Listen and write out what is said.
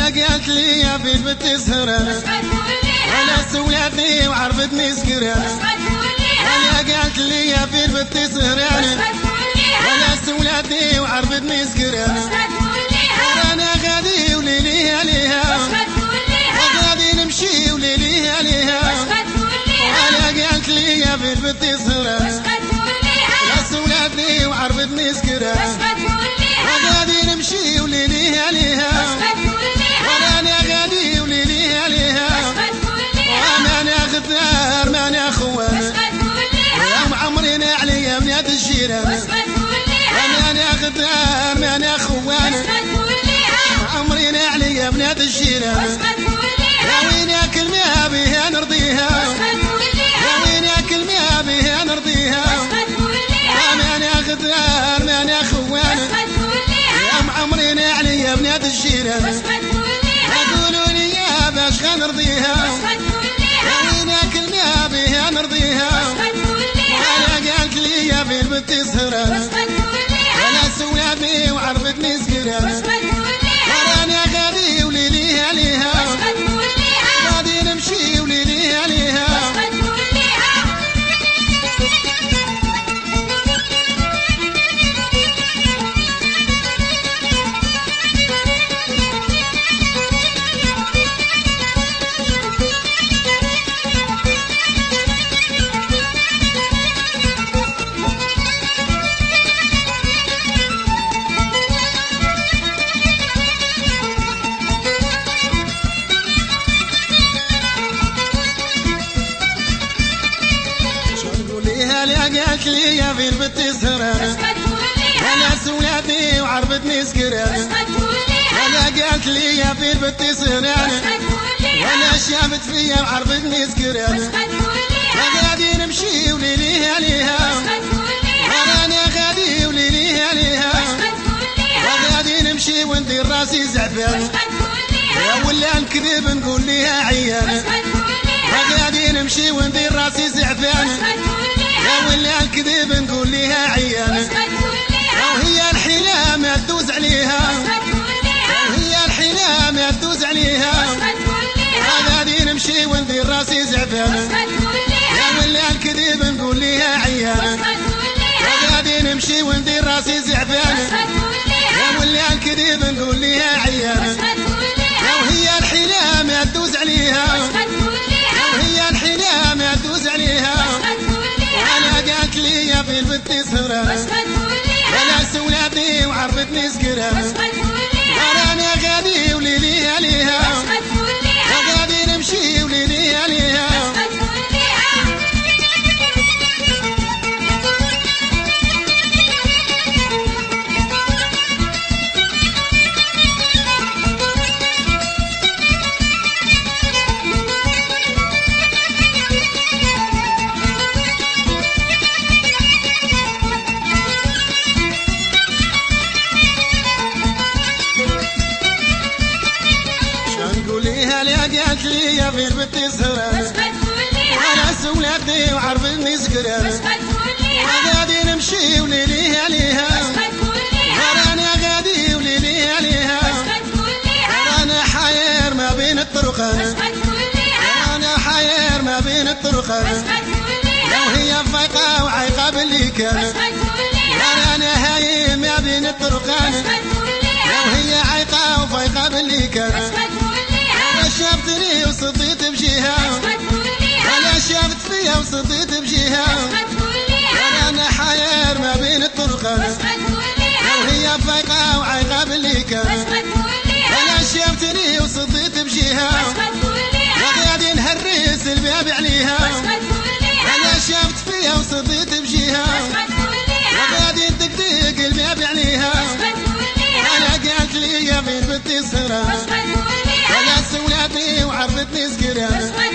قالت لي يا في البت سهرانة ولا سولتني وعرفتني سكرانة. ولا قالت لي يا في البت سهرانة ولا سولتني وعرفتني سكرانة. أنا غادي وليلي عليها غادي نمشي وليلي عليها. ولا قالت لي يا في البت سهرانة ولا سولتني وعرفتني سكرانة. غادي نمشي وليلي عليها وانا غادي وليلي عليها. وانا غدار ماني خوان يا معمرين عليا بنات الجيران. وانا غدار ماني خوان معمرين عليا بنات الجيران. يا وين ياكل ما بها نرضيها يا وين ياكل ما بها نرضيها. وانا غدار ماني خوان معمرين عليا بنات الجيران. يقولوا لي يا باش غنرضيها يا وين ياكل ما بها نرضيها. انا قالت لي يا في البت سهرانة ولا سولتني وعرفتني سكرانة. وانا غادي وليلي عليها غادي نمشي وليلي عليها. قالت لي يا في البت سهرانة ولا سولتني وعرفتني سكرانة. ولا قالت لي يا في البت سهرانة ولا شافت فيا وعرفتني سكرانة. غادي نمشي وليلي عليها وانا غادي وليلي عليها. وغادي نمشي وندير راسي زعفان ولا نكذب نقول ليها عيانة. وغادي نمشي وندير راسي زعفان ولا الكذب نقول ليها عيانة. وهي الحيلة ما تدوز عليها وهي الحيلة ما تدوز عليها. غادي نمشي وندير راسي زعفانة ولا الكذب نقول ليها عيانة. غادي نمشي وندير راسي زعفانة ولا الكذب نقول ليها عيانة. وهي الحيلة ما تدوز عليها وهي الحيلة ما تدوز عليها. وانا قالت لي يا في البت سهرانة ولا سولتني وعرفتني سكرانة. وانا غادي وليلي عليها وغادي نمشي وليلي عليها. قالت لي يا في البت سهرانة ولا سولتني وعرفتني سكرانة. غادي نمشي وليلي عليها وانا غادي وليلي عليها. انا حاير ما بين الطرقان انا حاير ما بين الطرقان. لو هي فايقة وعايقة باللي كان انا هايم ما بين الطرقان. لو هي عايقة وفايقة باللي كان شافتني وصديت بجيها ولا شافت فيا وصديت بجيها. وانا حاير ما بين الطرقان لو هي فايقة وعايقة باللي كان ولا شافتني وصديت بجيها. وغادي نهرس الباب عليها ولا شافت فيا وصديت بجيها. وغادي ندقدق الباب عليها. انا قالت لي يا في البت سهرانة ولا سولتني وعرفتني سكرانة.